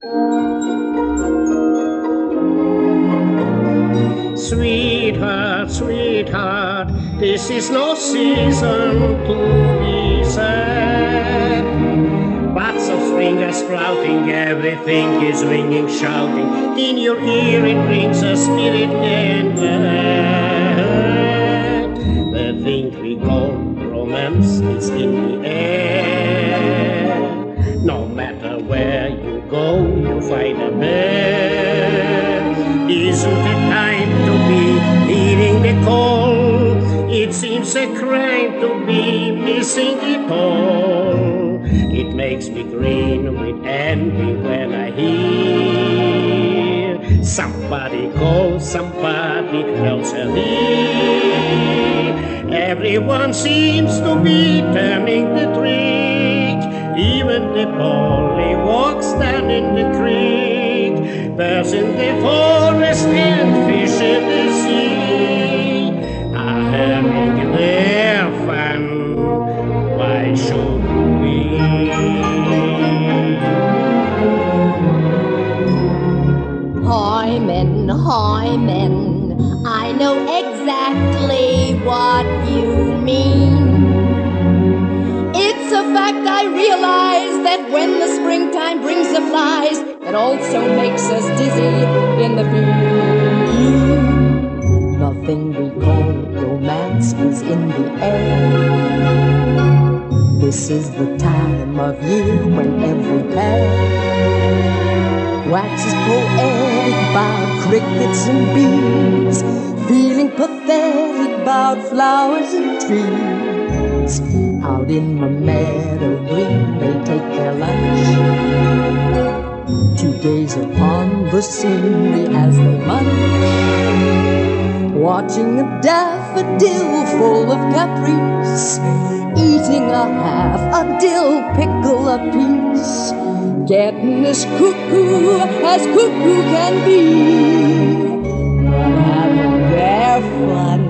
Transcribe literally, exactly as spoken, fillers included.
Sweetheart, sweetheart, this is no season to be sad. Buds of spring are sprouting, everything is ringing, shouting. In your ear it brings a spirit and glad. The thing we call romance is in the air. No matter where you go, you find a bed. Isn't it time to be heeding the call? It seems a crime to be missing it all. It makes me grin with envy when I hear somebody call somebody else a lead. Everyone seems to be turning the trick. Even the pollywogs down in the creek, birds in the forest and fish in the sea are having their fun. Why should we? Hymen, Hymen, I know exactly what you mean. It's a fact I realize that when the springtime brings the flies, it also makes us dizzy in the field. The thing we call romance is in the air. This is the time of year when every pair waxes poetic about crickets and bees, feeling pathetic about flowers and trees. Out in the meadow green they take their lunch, to gaze upon the scenery as they munch, watching a daffodil full of caprice, eating a half a dill pickle apiece, getting as cuckoo as cuckoo can be, but having their fun